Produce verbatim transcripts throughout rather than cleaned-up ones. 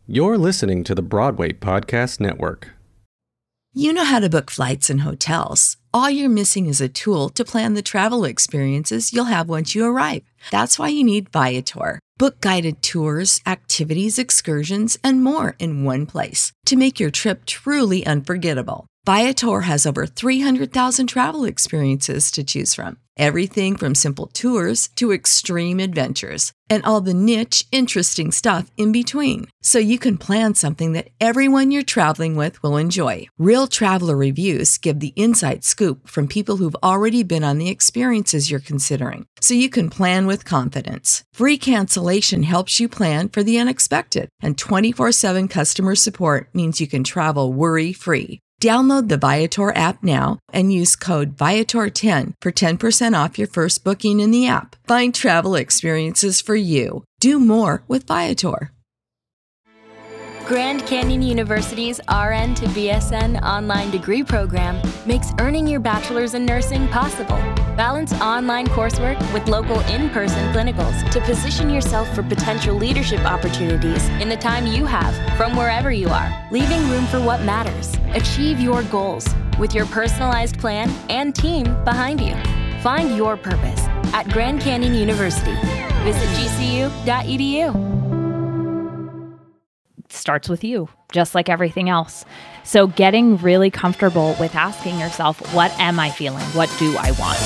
You're listening to the Broadway Podcast Network. You know how to book flights and hotels. All you're missing is a tool to plan the travel experiences you'll have once you arrive. That's why you need Viator. Book guided tours, activities, excursions, and more in one place to make your trip truly unforgettable. Viator has over three hundred thousand travel experiences to choose from. Everything from simple tours to extreme adventures and all the niche, interesting stuff in between. So you can plan something that everyone you're traveling with will enjoy. Real traveler reviews give the inside scoop from people who've already been on the experiences you're considering. So you can plan with confidence. Free cancellation helps you plan for the unexpected. And twenty-four seven customer support means you can travel worry-free. Download the Viator app now and use code Viator ten for ten percent off your first booking in the app. Find travel experiences for you. Do more with Viator. Grand Canyon University's R N to B S N online degree program makes earning your bachelor's in nursing possible. Balance online coursework with local in-person clinicals to position yourself for potential leadership opportunities in the time you have from wherever you are, leaving room for what matters. Achieve your goals with your personalized plan and team behind you. Find your purpose at Grand Canyon University. Visit G C U dot E D U. Starts with you, just like everything else. So getting really comfortable with asking yourself, what am I feeling? What do I want?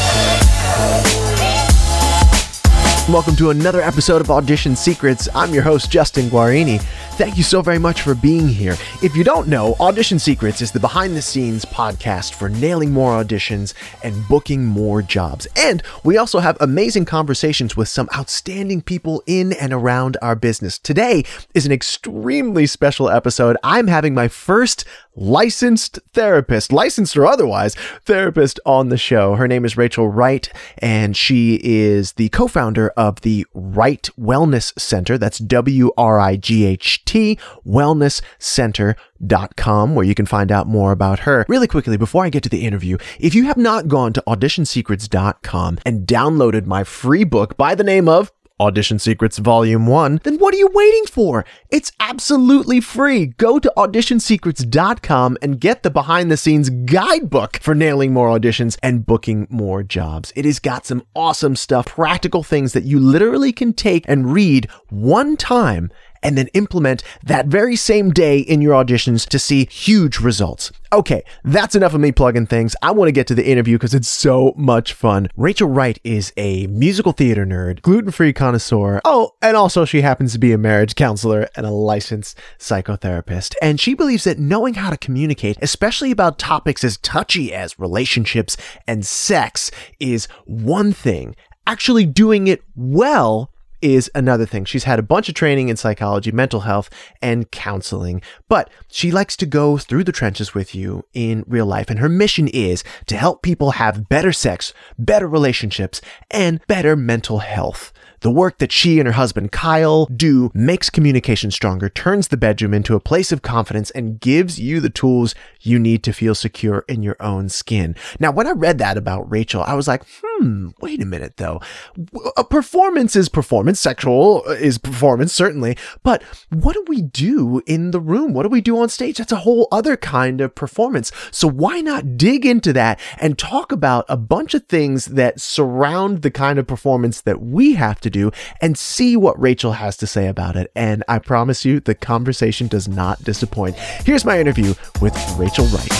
Welcome to another episode of Audition Secrets. I'm your host, Justin Guarini. Thank you so very much for being here. If you don't know, Audition Secrets is the behind-the-scenes podcast for nailing more auditions and booking more jobs. And we also have amazing conversations with some outstanding people in and around our business. Today is an extremely special episode. I'm having my first licensed therapist, licensed or otherwise, therapist on the show. Her name is Rachel Wright, and she is the co-founder of the Wright Wellness Center. That's W R I G H T, wellness center dot com, where you can find out more about her. Really quickly, before I get to the interview, if you have not gone to audition secrets dot com and downloaded my free book by the name of Audition Secrets Volume one, then what are you waiting for? It's absolutely free. Go to audition secrets dot com and get the behind-the-scenes guidebook for nailing more auditions and booking more jobs. It has got some awesome stuff, practical things that you literally can take and read one time and then implement that very same day in your auditions to see huge results. Okay, that's enough of me plugging things. I want to get to the interview because it's so much fun. Rachel Wright is a musical theater nerd, gluten-free connoisseur. Oh, and also she happens to be a marriage counselor and a licensed psychotherapist. And she believes that knowing how to communicate, especially about topics as touchy as relationships and sex, is one thing. Actually doing it well is another thing. She's had a bunch of training in psychology, mental health, and counseling, but she likes to go through the trenches with you in real life. And her mission is to help people have better sex, better relationships, and better mental health. The work that she and her husband Kyle do makes communication stronger, turns the bedroom into a place of confidence, and gives you the tools you need to feel secure in your own skin. Now, when I read that about Rachel, I was like, hmm, wait a minute though. A performance is performance, sexual is performance, certainly, but what do we do in the room? What do we do on stage? That's a whole other kind of performance. So why not dig into that and talk about a bunch of things that surround the kind of performance that we have to do and see what Rachel has to say about it. And I promise you, the conversation does not disappoint. Here's my interview with Rachel Wright.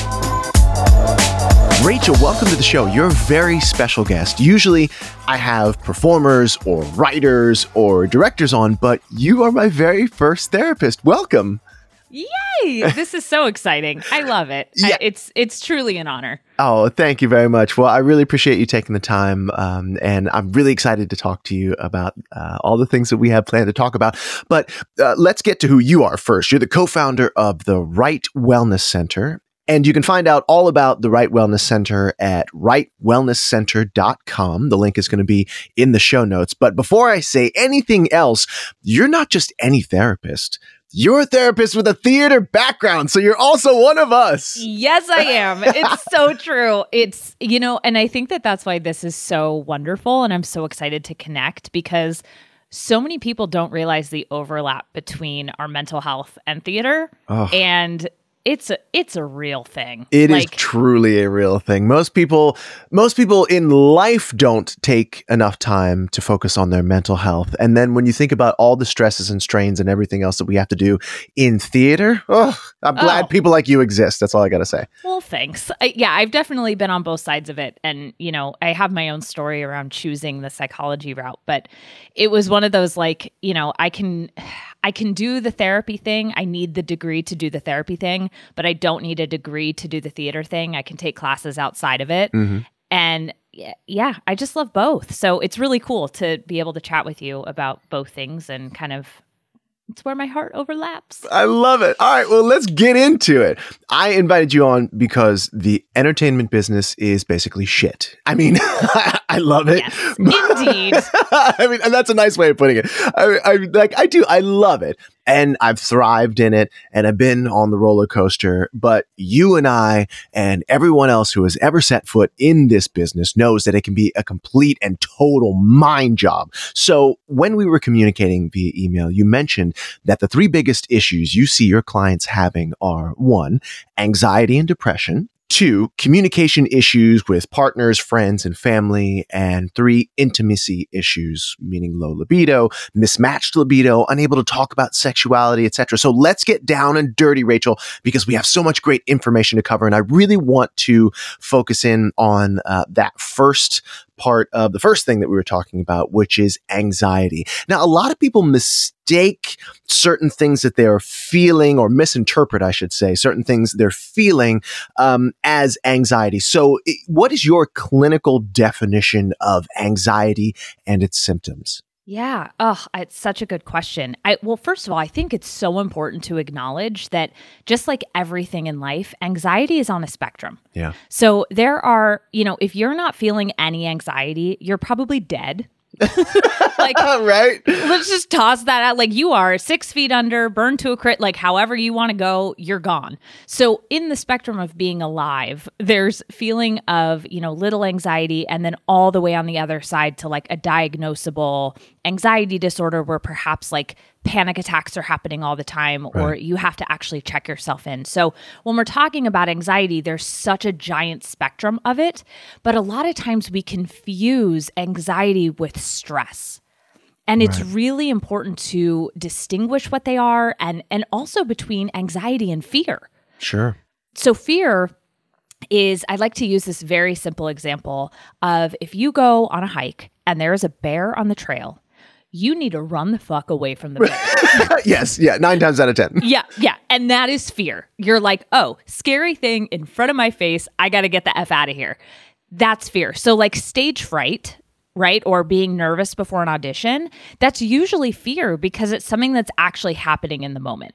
Rachel, welcome to the show. You're a very special guest. Usually I have performers or writers or directors on, but you are my very first therapist. Welcome. Yay! This is so exciting. I love it. Yeah. I, it's it's truly an honor. Oh, thank you very much. Well, I really appreciate you taking the time, um, and I'm really excited to talk to you about uh, all the things that we have planned to talk about. But uh, let's get to who you are first. You're the co-founder of the Wright Wellness Center, and you can find out all about the Wright Wellness Center at wright wellness center dot com. The link is going to be in the show notes. But before I say anything else, you're not just any therapist. You're a therapist with a theater background, so you're also one of us. Yes, I am. It's so true. It's, you know, and I think that that's why this is so wonderful, and I'm so excited to connect because so many people don't realize the overlap between our mental health and theater. Oh. And it's a, it's a real thing. It like, is truly a real thing. Most people, most people in life don't take enough time to focus on their mental health. And then when you think about all the stresses and strains and everything else that we have to do in theater, oh, I'm glad Oh. people like you exist. That's all I got to say. Well, thanks. I, yeah, I've definitely been on both sides of it. And, you know, I have my own story around choosing the psychology route, but it was one of those like, you know, I can, I can do the therapy thing. I need the degree to do the therapy thing, but I don't need a degree to do the theater thing. I can take classes outside of it. Mm-hmm. And yeah, I just love both. So it's really cool to be able to chat with you about both things and kind of it's where my heart overlaps. I love it. All right, well, let's get into it. I invited you on because the entertainment business is basically shit. I mean, I love it. Yes, indeed. I mean, and that's a nice way of putting it. I, I like, I do. I love it, and I've thrived in it, and I've been on the roller coaster. But you and I, and everyone else who has ever set foot in this business, knows that it can be a complete and total mind job. So when we were communicating via email, you mentioned that the three biggest issues you see your clients having are one, anxiety and depression, two, communication issues with partners, friends, and family, and three, intimacy issues, meaning low libido, mismatched libido, unable to talk about sexuality, et cetera. So let's get down and dirty, Rachel, because we have so much great information to cover, and I really want to focus in on uh, that first part of the first thing that we were talking about, which is anxiety. Now, a lot of people mistake certain things that they're feeling, or misinterpret, I should say, certain things they're feeling um, as anxiety. So it, what is your clinical definition of anxiety and its symptoms? Yeah. Oh, it's such a good question. I, well, first of all, I think it's so important to acknowledge that just like everything in life, anxiety is on a spectrum. Yeah. So there are, you know, if you're not feeling any anxiety, you're probably dead. Like, right? Let's just toss that out. Like, you are six feet under, burned to a crit, like however you want to go, you're gone. So in the spectrum of being alive, there's feeling of, you know, little anxiety, and then all the way on the other side to like a diagnosable anxiety disorder where perhaps like panic attacks are happening all the time, or Right. you have to actually check yourself in. So when we're talking about anxiety, there's such a giant spectrum of it, but a lot of times we confuse anxiety with stress. And it's Right. really important to distinguish what they are, and, and also between anxiety and fear. Sure. So fear is, I like to use this very simple example of if you go on a hike and there is a bear on the trail, you need to run the fuck away from the bear. Yes. Yeah. Nine times out of ten. Yeah, yeah. And that is fear. You're like, oh, scary thing in front of my face. I got to get the F out of here. That's fear. So like stage fright, right? Or being nervous before an audition, that's usually fear because it's something that's actually happening in the moment.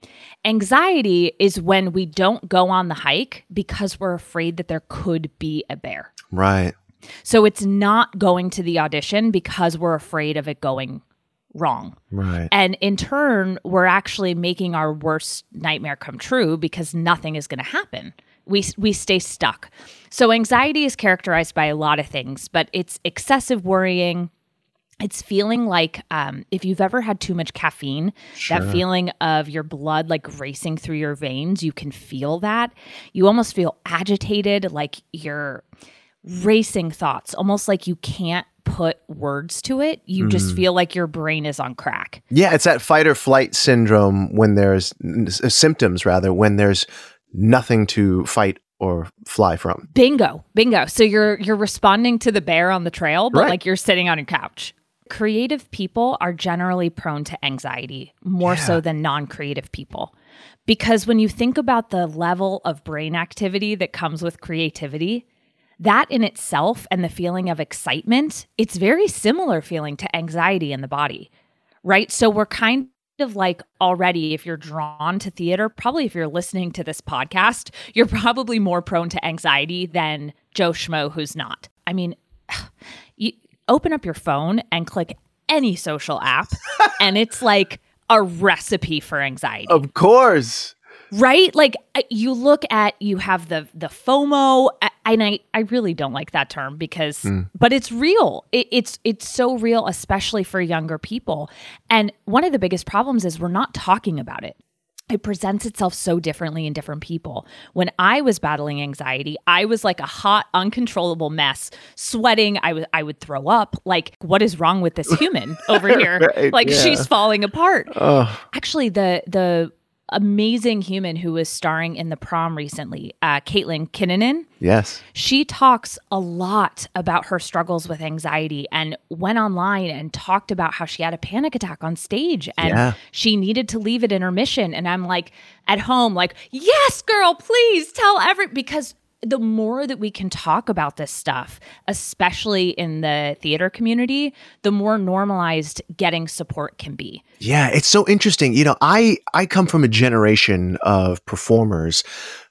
Anxiety is when we don't go on the hike because we're afraid that there could be a bear. Right. So it's not going to the audition because we're afraid of it going wrong. Right. And in turn, we're actually making our worst nightmare come true because nothing is going to happen. We we stay stuck. So anxiety is characterized by a lot of things, but it's excessive worrying. It's feeling like um, if you've ever had too much caffeine, Sure. that feeling of your blood like racing through your veins, you can feel that. You almost feel agitated, like you're racing thoughts, almost like you can't put words to it. You just feel like your brain is on crack. Yeah, it's that fight or flight syndrome when there's uh, symptoms, rather, when there's nothing to fight or fly from. Bingo, bingo. So you're you're responding to the bear on the trail, but Right. like you're sitting on your couch. Creative people are generally prone to anxiety more Yeah. so than non-creative people. Because when you think about the level of brain activity that comes with creativity, that in itself and the feeling of excitement, it's very similar feeling to anxiety in the body, right? So we're kind of like already, if you're drawn to theater, probably if you're listening to this podcast, you're probably more prone to anxiety than Joe Schmo who's not. I mean, you open up your phone and click any social app and it's like a recipe for anxiety. Of course. Right? Like uh, you look at, you have the the FOMO, uh, and I, I really don't like that term because, mm. but it's real. It, it's it's so real, especially for younger people. And one of the biggest problems is we're not talking about it. It presents itself so differently in different people. When I was battling anxiety, I was like a hot, uncontrollable mess, sweating. I was I would throw up. Like, what is wrong with this human over here? Right, like yeah. she's falling apart. Oh. Actually, the the amazing human who was starring in The Prom recently, uh, Caitlin Kinnunen. Yes. She talks a lot about her struggles with anxiety and went online and talked about how she had a panic attack on stage and yeah. she needed to leave at intermission. And I'm like, at home, like, yes, girl, please tell every, because the more that we can talk about this stuff, especially in the theater community, the more normalized getting support can be. Yeah, it's so interesting. You know, I I come from a generation of performers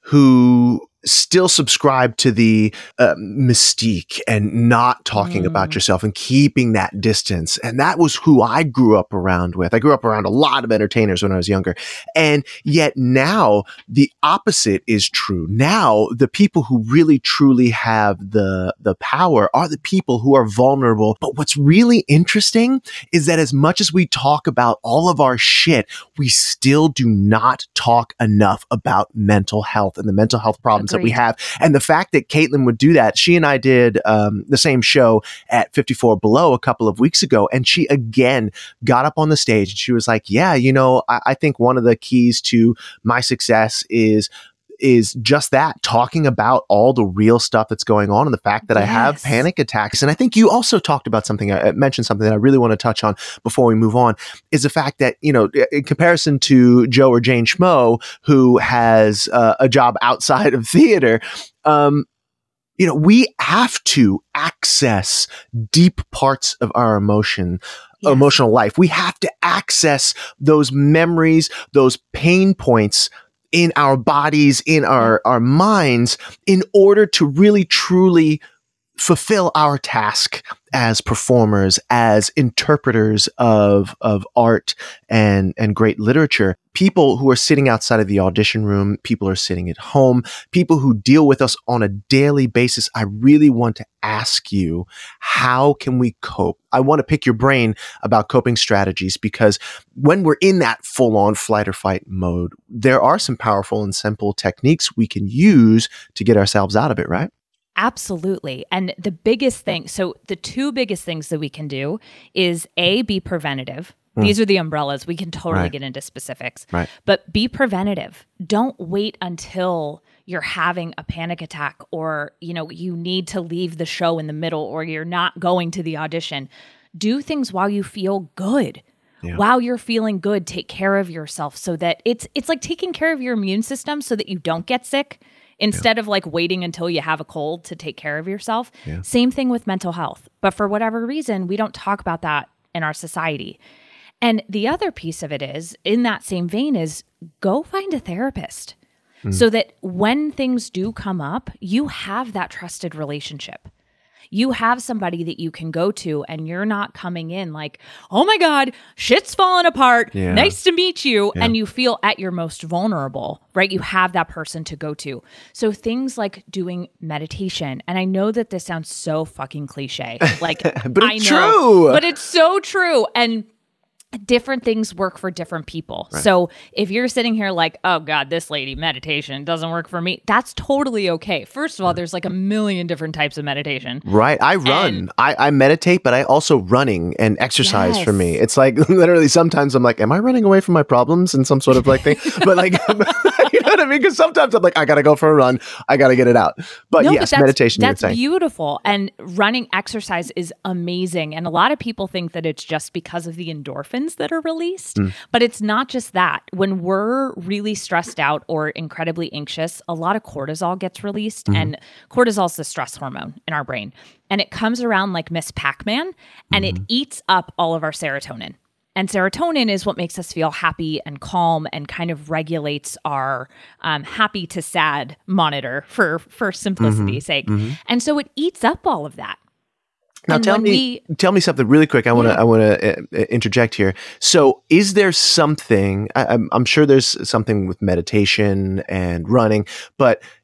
who still subscribe to the uh, mystique and not talking mm. about yourself and keeping that distance. And that was who I grew up around with. I grew up around a lot of entertainers when I was younger. And yet now the opposite is true. Now the people who really truly have the, the power are the people who are vulnerable. But what's really interesting is that as much as we talk about all of our shit, we still do not talk enough about mental health and the mental health problems Agreed. That we have. And the fact that Caitlin would do that, she and I did um, the same show at fifty-four Below a couple of weeks ago. And she again got up on the stage and she was like, yeah, you know, I, I think one of the keys to my success is is just that, talking about all the real stuff that's going on and the fact that yes. I have panic attacks. And I think you also talked about something, I mentioned something that I really want to touch on before we move on, is the fact that, you know, in comparison to Joe or Jane Schmo, who has uh, a job outside of theater, um, you know, we have to access deep parts of our emotion, yes. emotional life. We have to access those memories, those pain points in our bodies, in our, our minds, in order to really, truly fulfill our task as performers, as interpreters of, of art and, and great literature. People who are sitting outside of the audition room, people are sitting at home, people who deal with us on a daily basis. I really want to ask you, how can we cope? I want to pick your brain about coping strategies, because when we're in that full-on flight or fight mode, there are some powerful and simple techniques we can use to get ourselves out of it, right? Absolutely. And the biggest thing, so the two biggest things that we can do is A, be preventative. Mm. These are the umbrellas. We can totally right. get into specifics. Right. But be preventative. Don't wait until you're having a panic attack or, you know, you need to leave the show in the middle or you're not going to the audition. Do things while you feel good. Yeah. While you're feeling good, take care of yourself so that it's it's like taking care of your immune system so that you don't get sick. Instead yeah. of like waiting until you have a cold to take care of yourself. Yeah. Same thing with mental health. But for whatever reason, we don't talk about that in our society. And the other piece of it is, in that same vein, is go find a therapist mm. so that when things do come up, you have that trusted relationship. You have somebody that you can go to and you're not coming in like, oh my God, shit's falling apart. Yeah. Nice to meet you. Yeah. And you feel at your most vulnerable, right? You have that person to go to. So things like doing meditation. And I know that this sounds so fucking cliche. Like, but it's I know, true. But it's so true. And different things work for different people. Right. So if you're sitting here like, oh God, this lady, meditation doesn't work for me, that's totally okay. First of all, there's like a million different types of meditation. Right. I run. And I, I meditate, but I also running and exercise yes. for me. It's like literally sometimes I'm like, am I running away from my problems in some sort of like thing? But like, you know what I mean? Because sometimes I'm like, I got to go for a run. I got to get it out. But no, yes, but that's, meditation. That's you're saying. beautiful. And running exercise is amazing. And a lot of people think that it's just because of the endorphins that are released, mm. but it's not just that. When we're really stressed out or incredibly anxious, a lot of cortisol gets released, mm-hmm. and cortisol is the stress hormone in our brain, and it comes around like Miss Pac-Man, and mm-hmm. it eats up all of our serotonin. And serotonin is what makes us feel happy and calm and kind of regulates our um, happy to sad monitor for for simplicity's mm-hmm. sake. Mm-hmm. And so it eats up all of that. Now and tell me, we, tell me something really quick. I want to, yeah. I want to uh, interject here. So, is there something? I, I'm, I'm sure there's something with meditation and running, but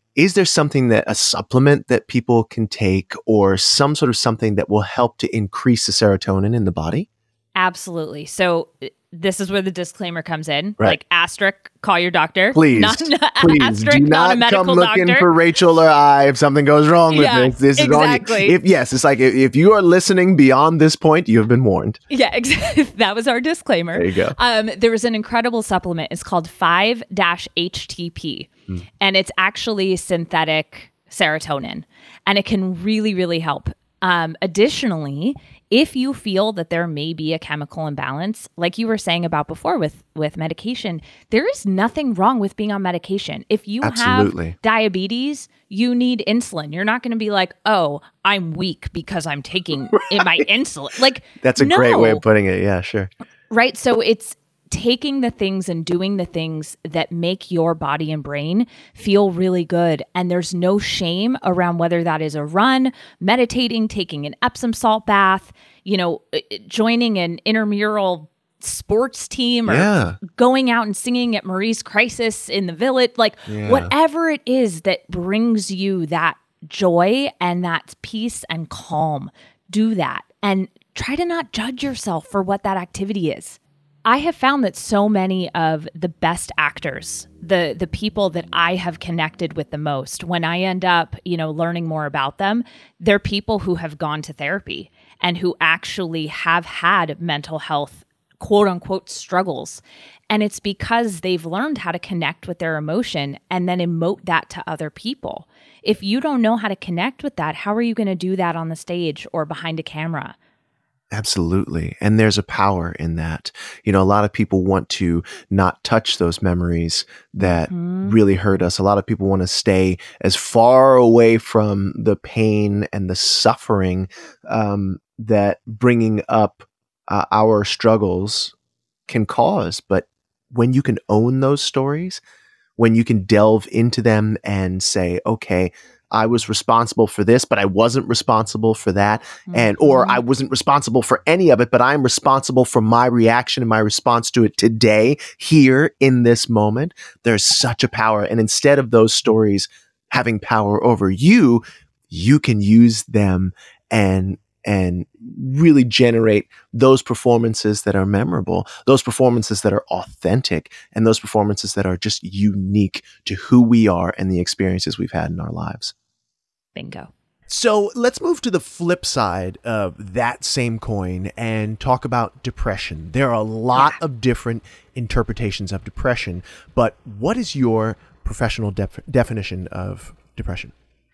is there something that a supplement that people can take or some sort of something that will help to increase the serotonin in the body? Absolutely. So this is where the disclaimer comes in. Right. Like asterisk, call your doctor. Please, not, please asterisk, do not, not a medical come looking doctor. for Rachel or I if something goes wrong with Yeah, this. This is exactly. on you. If, yes, it's like if, if you are listening beyond this point, you have been warned. Yeah, exactly. That was our disclaimer. There you go. Um, there was an incredible supplement. It's called five H T P, mm. and it's actually synthetic serotonin, and it can really, really help. Um, additionally, if you feel that there may be a chemical imbalance, like you were saying about before with, with medication, there is nothing wrong with being on medication. If you Absolutely. have diabetes, you need insulin. You're not going to be like, oh, I'm weak because I'm taking right. my insulin. Like, that's a no. great way of putting it. Yeah, sure. Right. So it's taking the things and doing the things that make your body and brain feel really good. And there's no shame around whether that is a run, meditating, taking an Epsom salt bath, you know, joining an intramural sports team or yeah. going out and singing at Marie's Crisis in the Village, like yeah. whatever it is that brings you that joy and that peace and calm, do that. And try to not judge yourself for what that activity is. I have found that so many of the best actors, the the people that I have connected with the most, when I end up, you know, learning more about them, they're people who have gone to therapy and who actually have had mental health, quote unquote, struggles. And it's because they've learned how to connect with their emotion and then emote that to other people. If you don't know how to connect with that, how are you going to do that on the stage or behind a camera? Absolutely. And there's a power in that. You know, a lot of people want to not touch those memories that mm-hmm. really hurt us. A lot of people want to stay as far away from the pain and the suffering um, that bringing up uh, our struggles can cause. But when you can own those stories, when you can delve into them and say, okay, I was responsible for this, but I wasn't responsible for that. Mm-hmm. And, or I wasn't responsible for any of it, but I'm responsible for my reaction and my response to it today, here in this moment. There's such a power. And instead of those stories having power over you, you can use them and, and really generate those performances that are memorable, those performances that are authentic, and those performances that are just unique to who we are and the experiences we've had in our lives. Bingo. So let's move to the flip side of that same coin and talk about depression. There are a lot yeah. of different interpretations of depression, but what is your professional def- definition of depression?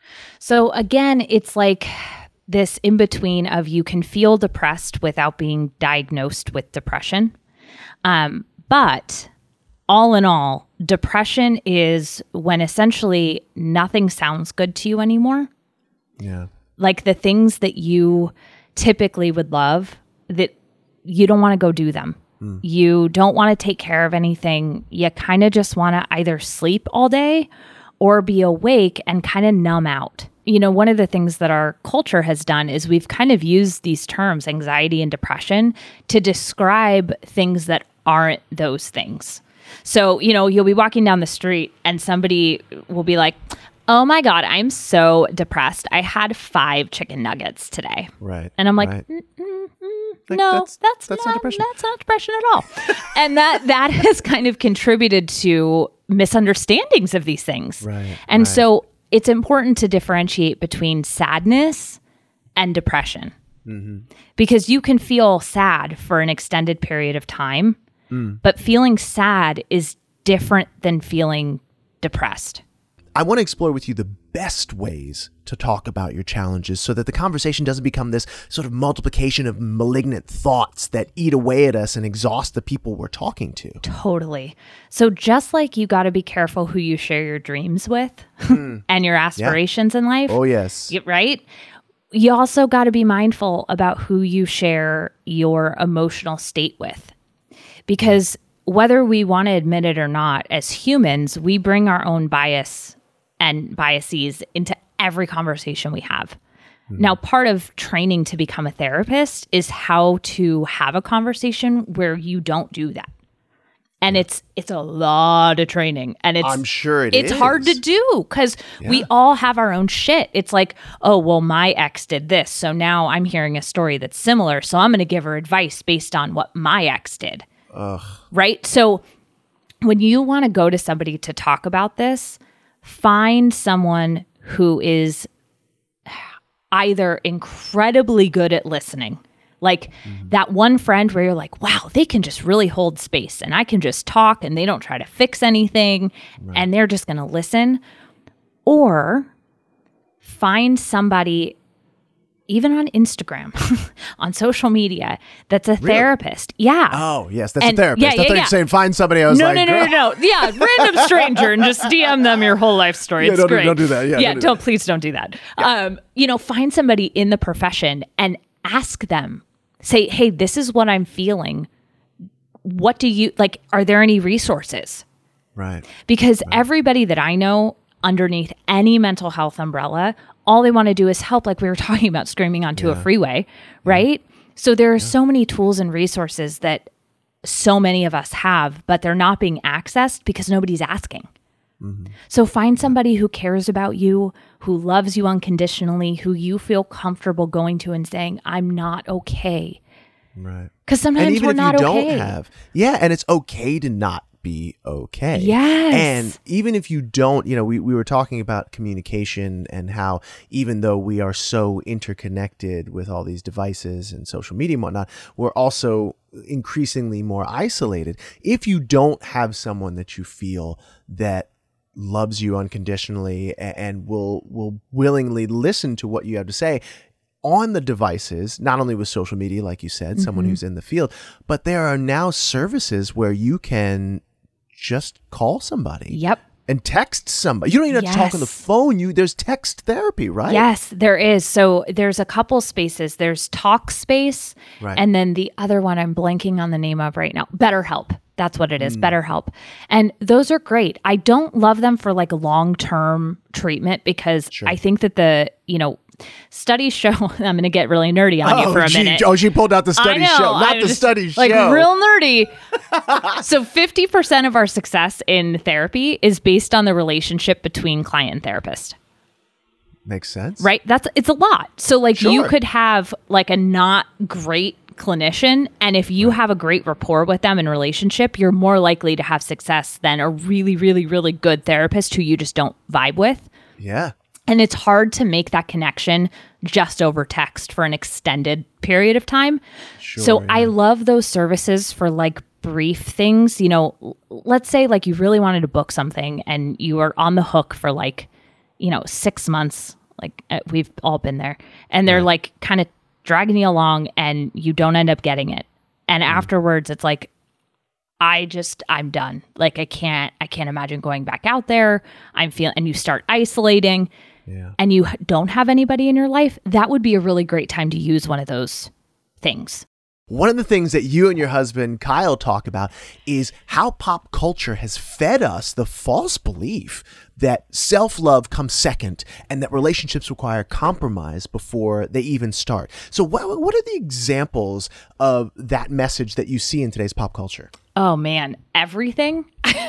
So again, it's like this in between of you can feel depressed without being diagnosed with depression. Um, but all in all, depression is when essentially nothing sounds good to you anymore. Yeah. Like the things that you typically would love, that you don't want to go do them. Mm. You don't want to take care of anything. You kind of just want to either sleep all day or be awake and kind of numb out. You know, one of the things that our culture has done is we've kind of used these terms, anxiety and depression, to describe things that aren't those things. So, you know, you'll be walking down the street and somebody will be like, oh my God, I'm so depressed. I had five chicken nuggets today. Right. And I'm like, right. mm, mm, mm, like no, that's, that's, that's not, not depression. That's not depression at all. And that that has kind of contributed to misunderstandings of these things. Right. And right. so it's important to differentiate between sadness and depression. Mm-hmm. Because you can feel sad for an extended period of time. Mm. But feeling sad is different than feeling depressed. I want to explore with you the best ways to talk about your challenges so that the conversation doesn't become this sort of multiplication of malignant thoughts that eat away at us and exhaust the people we're talking to. Totally. So just like you got to be careful who you share your dreams with mm. and your aspirations yeah. in life. Oh, yes. Right? You also got to be mindful about who you share your emotional state with. Because whether we want to admit it or not, as humans, we bring our own bias and biases into every conversation we have. Mm. Now, part of training to become a therapist is how to have a conversation where you don't do that. And it's it's a lot of training, and it's I'm sure it it's is. hard to do because Yeah. we all have our own shit. It's like, oh well, my ex did this, so now I'm hearing a story that's similar, so I'm going to give her advice based on what my ex did. Ugh. Right? So when you want to go to somebody to talk about this, find someone who is either incredibly good at listening. Like mm-hmm. that one friend where you're like, wow, they can just really hold space and I can just talk and they don't try to fix anything right. and they're just going to listen. Or find somebody, even on Instagram, on social media, that's a really? therapist. Yeah. Oh, yes, that's and, a therapist. Yeah, I yeah, thought you yeah. were saying find somebody. I was no, like, no, no, no, no. Yeah, random stranger and just D M them your whole life story. Yeah, It's don't, great. don't do that. Yeah, yeah don't, do don't that. please don't do that. Yeah. Um, you know, find somebody in the profession and ask them. Say, hey, this is what I'm feeling. What do you, like, are there any resources? Right. Because right. everybody that I know underneath any mental health umbrella, all they want to do is help, like we were talking about screaming onto yeah. a freeway, right? Yeah. So there are yeah. so many tools and resources that so many of us have, but they're not being accessed because nobody's asking. Mm-hmm. So find somebody who cares about you, who loves you unconditionally, who you feel comfortable going to and saying, I'm not okay. Right. Because sometimes and even we're if not you don't okay. have, yeah, and it's okay to not be okay. Yes. And even if you don't, you know, we, we were talking about communication and how even though we are so interconnected with all these devices and social media and whatnot, we're also increasingly more isolated. If you don't have someone that you feel that loves you unconditionally and, and will will willingly listen to what you have to say on the devices, not only with social media, like you said, mm-hmm. someone who's in the field, but there are now services where you can just call somebody. Yep. And text somebody. You don't even have yes. to talk on the phone. You there's text therapy, right? Yes, there is. So there's a couple spaces. There's Talkspace, right. and then the other one I'm blanking on the name of right now. BetterHelp. That's what it is, mm. BetterHelp. And those are great. I don't love them for like long-term treatment because sure. I think that the, you know, studies show, I'm going to get really nerdy on oh, you for a gee, minute. Oh, she pulled out the study I know, show, not I'm the just, study like, show. Like real nerdy. So fifty percent of our success in therapy is based on the relationship between client and therapist. Makes sense. Right? That's it's a lot. So like sure. you could have like a not great clinician, and if you right. have a great rapport with them in relationship, you're more likely to have success than a really, really, really good therapist who you just don't vibe with. Yeah. And it's hard to make that connection just over text for an extended period of time. Sure, so yeah. I love those services for like brief things. You know, let's say like you really wanted to book something and you are on the hook for like, you know, six months. Like uh, we've all been there. And they're right. like kind of dragging you along and you don't end up getting it. And mm. afterwards it's like, I just, I'm done. Like I can't, I can't imagine going back out there. I'm feeling, and you start isolating yeah. and you don't have anybody in your life. That would be a really great time to use one of those things. One of the things that you and your husband, Kyle, talk about is how pop culture has fed us the false belief that self-love comes second and that relationships require compromise before they even start. So what, what are the examples of that message that you see in today's pop culture? Oh, man, everything.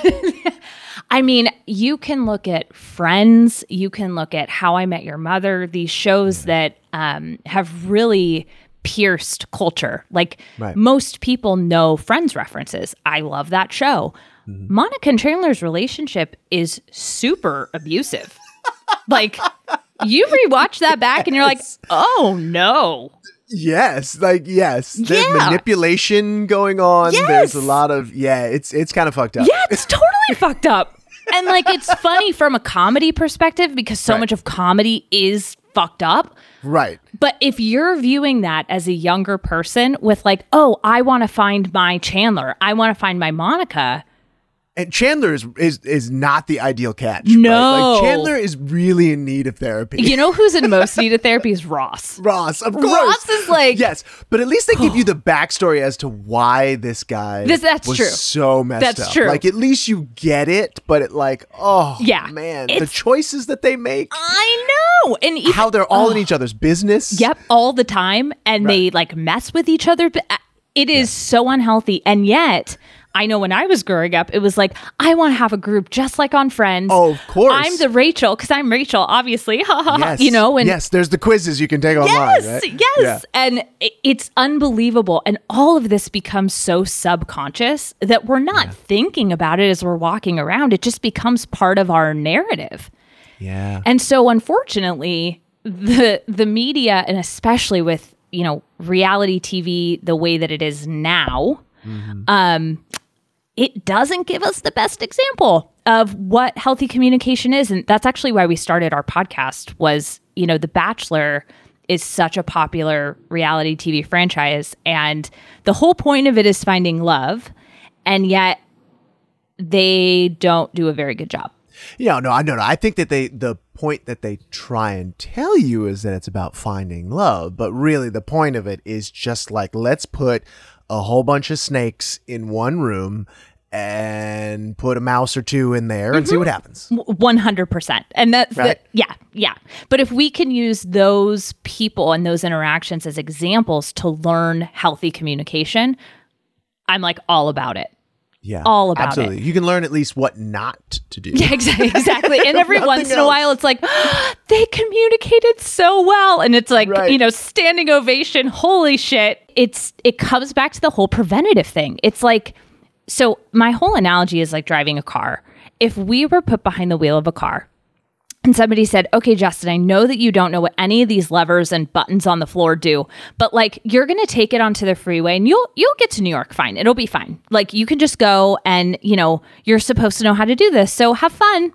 I mean, you can look at Friends. You can look at How I Met Your Mother, these shows yeah. that um, have really pierced culture. Like right. most people know Friends references. I love that show. Mm-hmm. Monica and Chandler's relationship is super abusive. Like you rewatch that back yes. and you're like, oh no. Yes, like yes. There's yeah. manipulation going on. Yes. There's a lot of yeah, it's it's kind of fucked up. Yeah, it's totally fucked up. And like it's funny from a comedy perspective because so right. much of comedy is fucked up. Right. But if you're viewing that as a younger person with like, oh, I want to find my Chandler, I want to find my Monica. And Chandler is, is is not the ideal catch. No. Right? Like Chandler is really in need of therapy. You know who's in most need of therapy is Ross. Ross, of course. Ross is like... Yes, but at least they give you the backstory as to why this guy this, that's was true. so messed that's up. That's true. Like, at least you get it, but it like, oh, yeah, man. The choices that they make. I know. And even, how they're all oh, in each other's business. Yep, all the time. And right. they like mess with each other. It is yeah. so unhealthy. And yet... I know when I was growing up, it was like, I want to have a group just like on Friends. Oh, of course. I'm the Rachel, because I'm Rachel, obviously. Yes. You know, and yes, there's the quizzes you can take online. Yes, Right? yes. Yeah. And it- it's unbelievable. And all of this becomes so subconscious that we're not thinking about it as we're walking around. It just becomes part of our narrative. Yeah. And so unfortunately, the the media, and especially with, you know, reality T V the way that it is now, Mm-hmm. um, it doesn't give us the best example of what healthy communication is. And that's actually why we started our podcast was, you know, The Bachelor is such a popular reality T V franchise. And the whole point of it is finding love. And yet they don't do a very good job. Yeah, no, I no, no. I think that they the point that they try and tell you is that it's about finding love, but really the point of it is just like, let's put a whole bunch of snakes in one room and put a mouse or two in there and see what happens. one hundred percent. And that's, Right. the, yeah, yeah. But if we can use those people and those interactions as examples to learn healthy communication, I'm like all about it. Yeah, All about absolutely. it. You can learn at least what not to do. Yeah, exactly. exactly. And every Nothing once in a else. while, it's like, they communicated so well. And it's like, Right. you know, standing ovation. Holy shit. It's, it comes back to the whole preventative thing. It's like, so my whole analogy is like driving a car. If we were put behind the wheel of a car and somebody said, okay, Justin, I know that you don't know what any of these levers and buttons on the floor do, but like you're going to take it onto the freeway and you'll you'll get to New York fine. It'll be fine. Like you can just go and, you know, you're supposed to know how to do this. So have fun.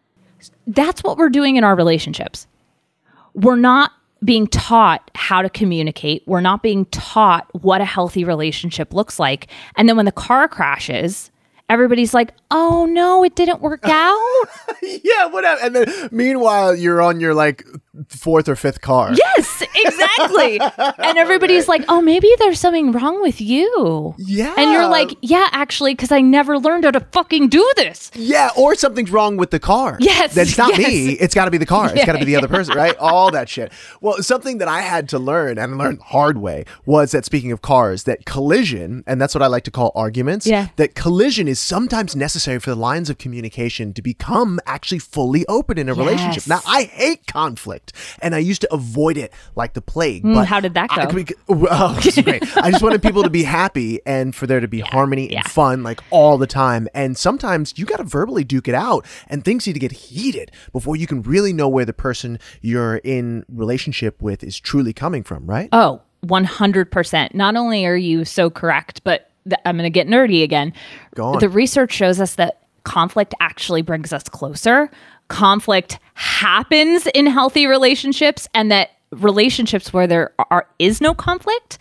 That's what we're doing in our relationships. We're not being taught how to communicate. We're not being taught what a healthy relationship looks like. And then when the car crashes, everybody's like, oh no, it didn't work out. Yeah, whatever. And then meanwhile, you're on your like fourth or fifth car. Yes, exactly. And everybody's like, oh, maybe there's something wrong with you. Yeah. And you're like, yeah, actually, because I never learned how to fucking do this. Yeah, or something's wrong with the car. Yes, That's not yes. me. It's got to be the car. It's Yeah, got to be the other yeah. person, right? All that shit. Well, something that I had to learn, and I learned the hard way, was that speaking of cars, that collision, and that's what I like to call arguments, Yeah. that collision is sometimes necessary for the lines of communication to become actually fully open in a relationship. Yes. Now, I hate conflict, and I used to avoid it like the plague. Mm, but how did that I- go? we- oh, this is great. I just wanted people to be happy and for there to be harmony yeah. and fun like all the time. And sometimes you got to verbally duke it out and things need to get heated before you can really know where the person you're in relationship with is truly coming from, right? Oh, one hundred percent. Not only are you so correct, but th- I'm going to get nerdy again. Go on. The research shows us that conflict actually brings us closer. Conflict happens in healthy relationships, and that relationships where there are is no conflict,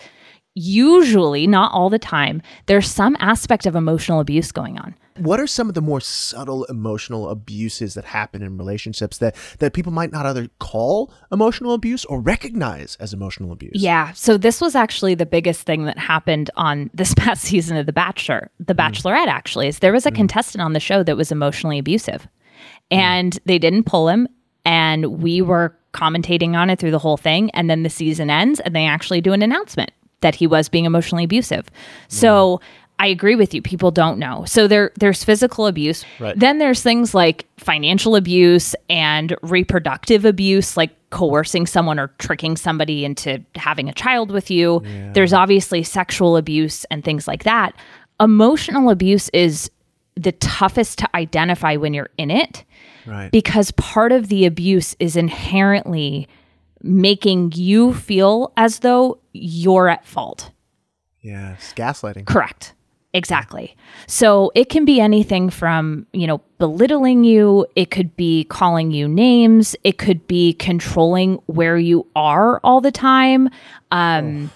usually, not all the time, there's some aspect of emotional abuse going on. What are some of the more subtle emotional abuses that happen in relationships that, that people might not either call emotional abuse or recognize as emotional abuse? Yeah. So this was actually the biggest thing that happened on this past season of The Bachelor, The Bachelorette, actually, is there was a contestant on the show that was emotionally abusive. And they didn't pull him. And we were commentating on it through the whole thing. And then the season ends and they actually do an announcement that he was being emotionally abusive. So I agree with you. People don't know. So there, there's physical abuse. Right. Then there's things like financial abuse and reproductive abuse, like coercing someone or tricking somebody into having a child with you. Yeah. There's obviously sexual abuse and things like that. Emotional abuse is the toughest to identify when you're in it, Right. because part of the abuse is inherently making you feel as though you're at fault. Yes. Gaslighting. Correct. Exactly. So it can be anything from, you know, belittling you. It could be calling you names. It could be controlling where you are all the time, um,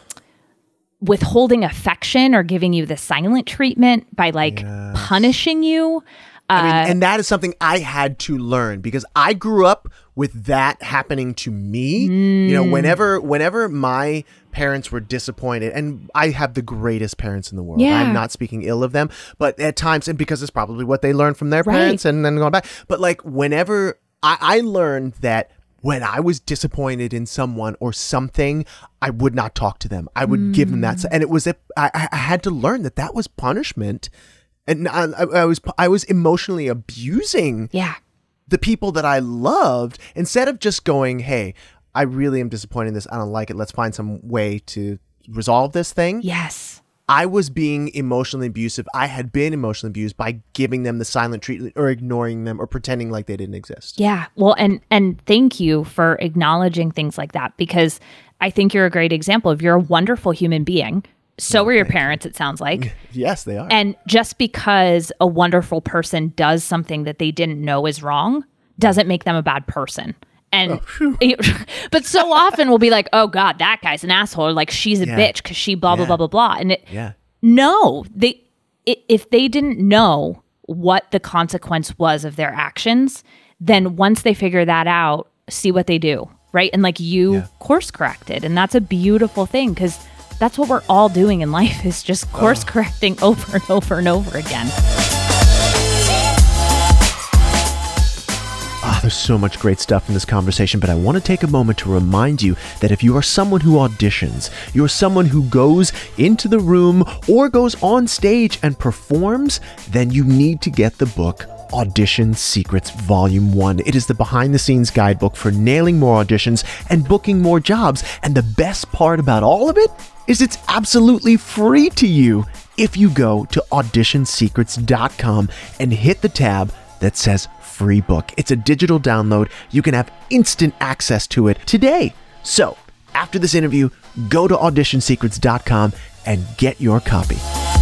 withholding affection or giving you the silent treatment by like Yes. punishing you. I mean, Uh, and that is something I had to learn because I grew up with that happening to me. You know, whenever whenever my parents were disappointed, and I have the greatest parents in the world. Yeah. I'm not speaking ill of them, but at times, and because it's probably what they learned from their Right. parents and then going back. But like whenever I, I learned that when I was disappointed in someone or something, I would not talk to them. I would give them that. And it was, a, I, I had to learn that that was punishment. And I, I was I was emotionally abusing Yeah. the people that I loved instead of just going, hey, I really am disappointed in this. I don't like it. Let's find some way to resolve this thing. Yes. I was being emotionally abusive. I had been emotionally abused by giving them the silent treatment or ignoring them or pretending like they didn't exist. Yeah. Well, and and thank you for acknowledging things like that, because I think you're a great example of you're a wonderful human being. So were your parents, it sounds like. Yes, they are. And just because a wonderful person does something that they didn't know is wrong doesn't make them a bad person. And Oh, but so often we'll be like, oh God, that guy's an asshole, or like she's a Yeah. bitch because she blah blah Yeah. blah blah blah. And it, Yeah. no, they i- if they didn't know what the consequence was of their actions, then once they figure that out, see what they do, right? And like you Yeah. course corrected, and that's a beautiful thing, because that's what we're all doing in life, is just course correcting over and over and over again. Ah, there's so much great stuff in this conversation, but I want to take a moment to remind you that if you are someone who auditions, you're someone who goes into the room or goes on stage and performs, then you need to get the book Audition Secrets Volume one. It is the behind-the-scenes guidebook for nailing more auditions and booking more jobs. And the best part about all of it is it's absolutely free to you if you go to audition secrets dot com and hit the tab that says free book. It's a digital download. You can have instant access to it today. So, after this interview, go to audition secrets dot com and get your copy.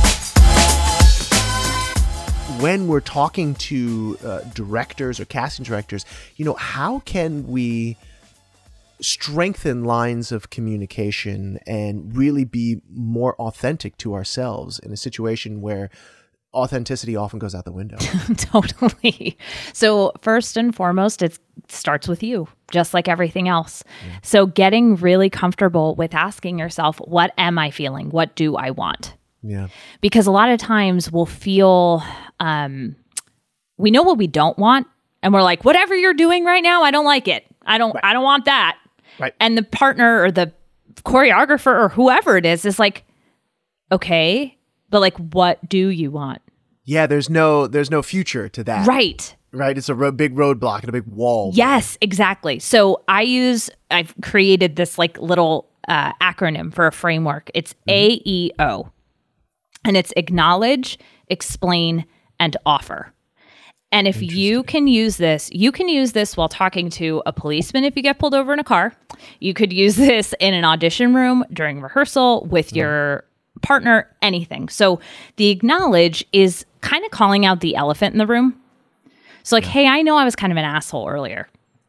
When we're talking to uh, directors or casting directors, you know, how can we strengthen lines of communication and really be more authentic to ourselves in a situation where authenticity often goes out the window? Totally. So first and foremost, it starts with you, just like everything else. Yeah. So getting really comfortable with asking yourself, what am I feeling? What do I want? Yeah. Because a lot of times we'll feel, um, we know what we don't want, and we're like, whatever you're doing right now, I don't like it. I don't, right. I don't want that. Right. And the partner or the choreographer or whoever it is, is like, okay, but like, what do you want? Yeah. There's no, there's no future to that. Right. Right. It's a ro- big roadblock and a big wall. Yes, exactly. So I use, I've created this like little uh, acronym for a framework. It's mm-hmm. A E O. And it's acknowledge, explain, and offer. And if you can use this, you can use this while talking to a policeman if you get pulled over in a car. You could use this in an audition room during rehearsal with your partner, anything. So the acknowledge is kind of calling out the elephant in the room. So like, hey, I know I was kind of an asshole earlier.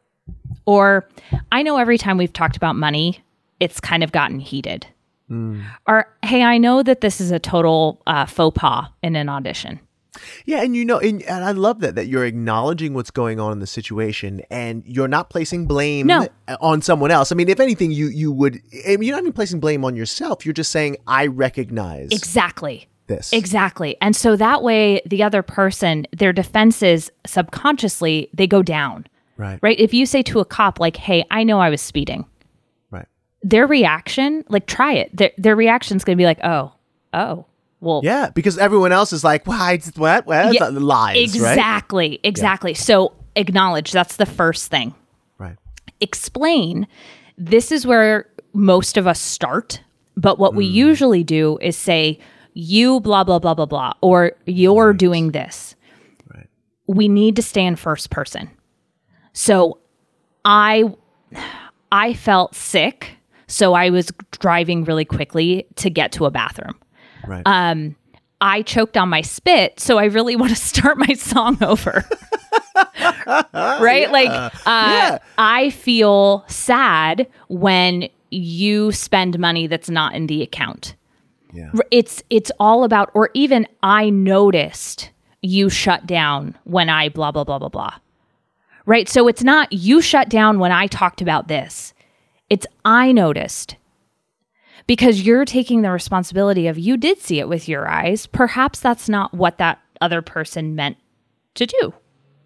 Or I know every time we've talked about money, it's kind of gotten heated. Mm. Or, hey, I know that this is a total uh, faux pas in an audition. Yeah, and you know, and, and I love that, that you're acknowledging what's going on in the situation, and you're not placing blame no. on someone else. I mean, if anything, you you would, I mean, you're not even placing blame on yourself. You're just saying, I recognize exactly this. Exactly. And so that way, the other person, their defenses subconsciously, they go down. Right. Right. If you say to a cop, like, hey, I know I was speeding. Right. Their reaction, like, try it. Their, their reaction is going to be like, oh, oh. Well, yeah, because everyone else is like, why, what, what, yeah, lies, exactly, right? Exactly. Yeah. So acknowledge, that's the first thing. Right. Explain, this is where most of us start, but what mm. we usually do is say, you blah, blah, blah, blah, blah, or you're right. doing this. Right. We need to stay in first person. So I, I felt sick, so I was driving really quickly to get to a bathroom. Right. Um, I choked on my spit, so I really want to start my song over. Right? Yeah. Like, uh, yeah. I feel sad when you spend money that's not in the account. Yeah. It's it's all about, or even I noticed you shut down when I blah, blah, blah, blah, blah. Right? So it's not you shut down when I talked about this. It's I noticed. Because you're taking the responsibility of you did see it with your eyes. Perhaps that's not what that other person meant to do.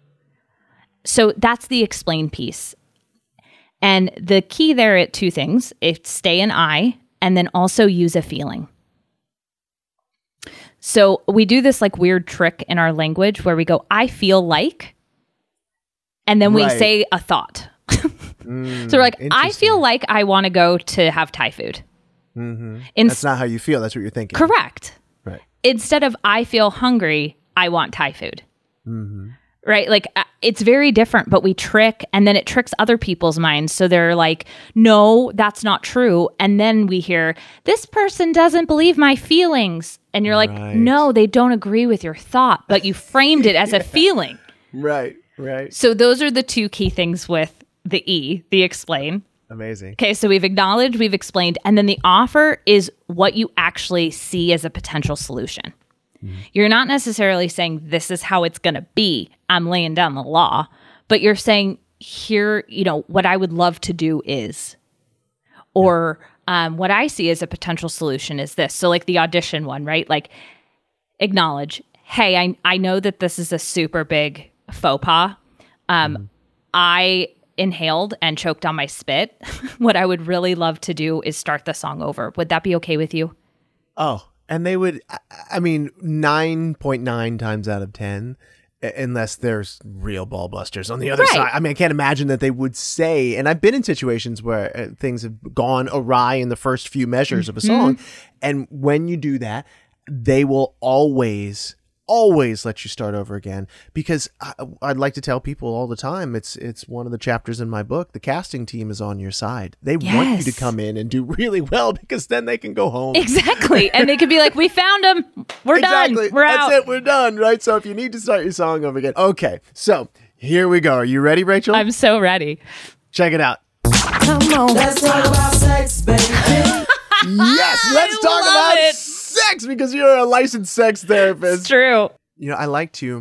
So that's the explain piece. And the key there at two things, it's stay in I, and then also use a feeling. So we do this like weird trick in our language where we go, I feel like, and then we Right. say a thought. Mm, So we're like, I interesting. feel like I want to go to have Thai food. Mhm. In- That's not how you feel. That's what you're thinking. Correct. Right. Instead of I feel hungry, I want Thai food. Mm-hmm. Right? Like uh, it's very different, but we trick and then it tricks other people's minds. So they're like, no, that's not true. And then we hear, this person doesn't believe my feelings. And you're like, Right. no, they don't agree with your thought, but you framed it as a feeling. Right. Right. So those are the two key things with the E, the explain. Amazing. Okay, so we've acknowledged, we've explained, and then the offer is what you actually see as a potential solution. Mm-hmm. You're not necessarily saying this is how it's going to be. I'm laying down the law, but you're saying here, you know, what I would love to do is, or um, what I see as a potential solution is this. So like the audition one, right? Like acknowledge, hey, I I know that this is a super big faux pas. Um, mm-hmm. I inhaled and choked on my spit. What I would really love to do is start the song over. Would that be okay with you? Oh, and they would, I- I mean, nine point nine times out of ten, uh, unless there's real ball busters on the other Right. side. I mean, I can't imagine that they would say, and I've been in situations where uh, things have gone awry in the first few measures of a song. And when you do that, they will always always let you start over again, because I, I'd like to tell people all the time, it's it's one of the chapters in my book, the casting team is on your side. They want you to Yes. come in and do really well, because then they can go home. Exactly. And they could be like, we found him. We're Exactly. done. We're That's out. it. We're done. Right. So if you need to start your song over again. Okay. So here we go. Are you ready, Rachel? I'm so ready. Check it out. Come on. Let's talk about sex, baby. Yes. Let's I talk love about it. sex, because you're a licensed sex therapist. It's true. You know, I like to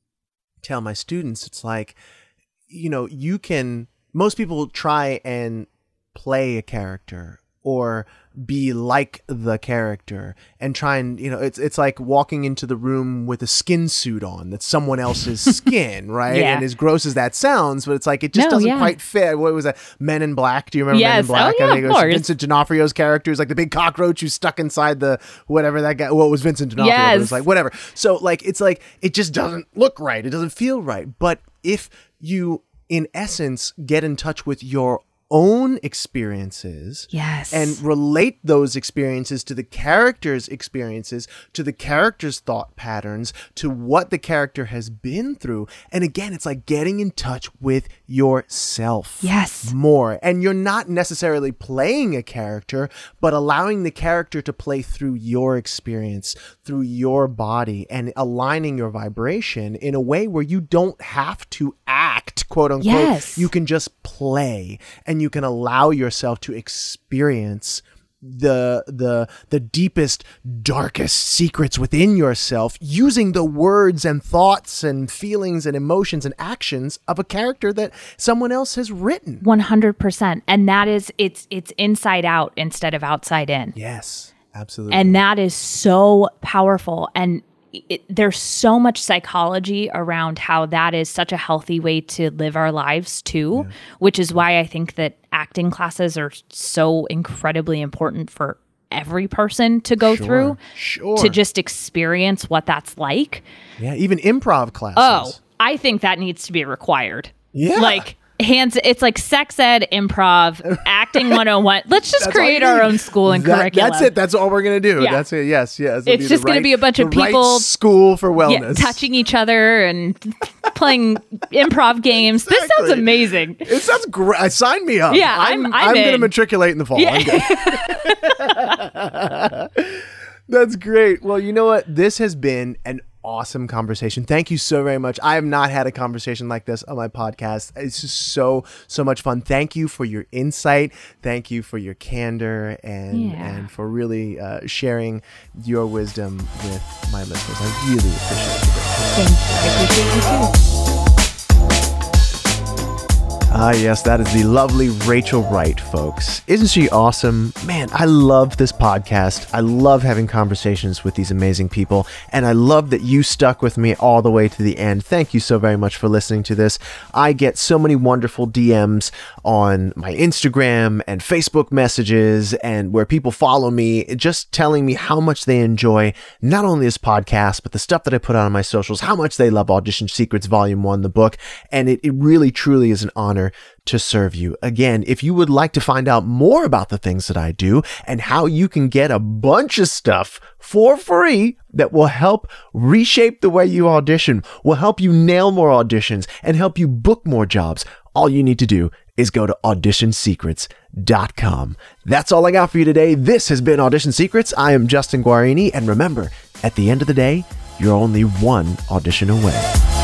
tell my students, it's like, you know, you can, most people try and play a character or be like the character and try and, you know, it's it's like walking into the room with a skin suit on that's someone else's skin, right? Yeah. And as gross as that sounds, but it's like it just No, doesn't yeah. quite fit. What was that? Men in Black? Do you remember Men in Yes. Black? Oh, yeah, I think of it was course. Vincent D'Onofrio's character is like the big cockroach who's stuck inside the whatever that guy. Well, it was Vincent D'Onofrio, but it was Yes. like whatever. So like it's like it just doesn't look right. It doesn't feel right. But if you, in essence, get in touch with your own experiences Yes. and relate those experiences to the character's experiences, to the character's thought patterns, to what the character has been through. And again, it's like getting in touch with yourself Yes. more. And you're not necessarily playing a character, but allowing the character to play through your experience, through your body, and aligning your vibration in a way where you don't have to act, quote unquote. Yes. You can just play, and you can allow yourself to experience the the the deepest, darkest secrets within yourself using the words and thoughts and feelings and emotions and actions of a character that someone else has written. one hundred percent. And that is, it's it's inside out instead of outside in. Yes, absolutely. And that is so powerful. And it, there's so much psychology around how that is such a healthy way to live our lives too, yeah. which is why I think that acting classes are so incredibly important for every person to go Sure, through, sure. to just experience what that's like. Yeah, even improv classes. Oh, I think that needs to be required. Yeah. Like hands, it's like sex ed, improv, acting one oh one. Let's just That's all create you our need. own school and That- curriculum. That's it. That's all we're going to do. Yeah. That's it. Yes, yes. It'll It's the just gonna right- be a bunch of the right people- school for wellness. Yeah, touching each other and playing improv games. This sounds Exactly. amazing. It sounds great. Sign me up. Yeah, I'm, I'm- I'm going to in. matriculate in the fall. Yeah. I'm good. That's great. Well, you know what? This has been an awesome conversation. Thank you so very much. I have not had a conversation like this on my podcast. It's just so, so much fun. Thank you for your insight. Thank you for your candor and, Yeah. and for really uh, sharing your wisdom with my listeners. I really appreciate it. Thank you. I appreciate you too. Ah, yes, that is the lovely Rachel Wright, folks. Isn't she awesome? Man, I love this podcast. I love having conversations with these amazing people, and I love that you stuck with me all the way to the end. Thank you so very much for listening to this. I get so many wonderful D Ms on my Instagram and Facebook messages, and where people follow me, just telling me how much they enjoy not only this podcast, but the stuff that I put out on my socials, how much they love Audition Secrets Volume one, the book, and it, it really, truly is an honor to serve you. Again, if you would like to find out more about the things that I do and how you can get a bunch of stuff for free that will help reshape the way you audition, will help you nail more auditions, and help you book more jobs, all you need to do is go to audition secrets dot com. That's all I got for you today. This has been Audition Secrets. I am Justin Guarini, and remember, at the end of the day, you're only one audition away.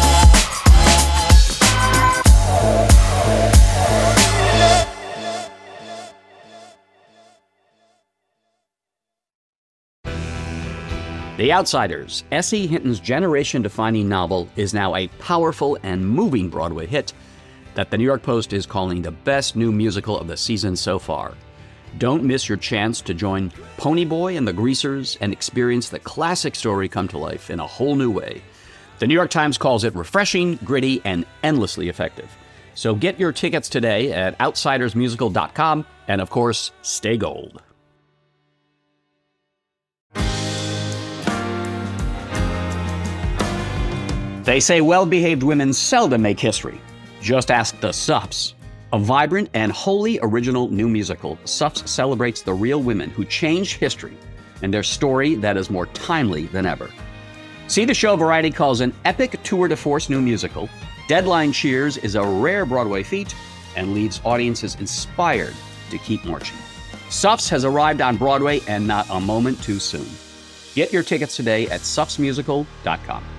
The Outsiders, S E. Hinton's generation-defining novel, is now a powerful and moving Broadway hit that the New York Post is calling the best new musical of the season so far. Don't miss your chance to join Ponyboy and the Greasers and experience the classic story come to life in a whole new way. The New York Times calls it refreshing, gritty, and endlessly effective. So get your tickets today at outsiders musical dot com, and of course, stay gold. They say well-behaved women seldom make history. Just ask the Suffs. A vibrant and wholly original new musical, Suffs celebrates the real women who changed history and their story that is more timely than ever. See the show Variety calls an epic tour de force new musical. Deadline cheers is a rare Broadway feat and leaves audiences inspired to keep marching. Suffs has arrived on Broadway, and not a moment too soon. Get your tickets today at suffs musical dot com.